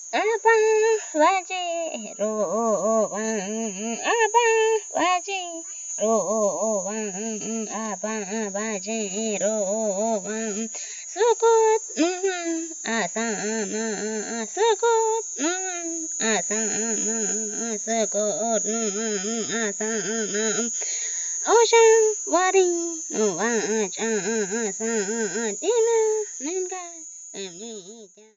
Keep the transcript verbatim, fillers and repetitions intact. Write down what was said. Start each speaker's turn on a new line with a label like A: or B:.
A: Apa waje rowan, apa waje rowan, apa waje rowan. Sukut mm, asama, sukut mm, asama, sukut mm, asama. Ocean wari waja sa dina ninga.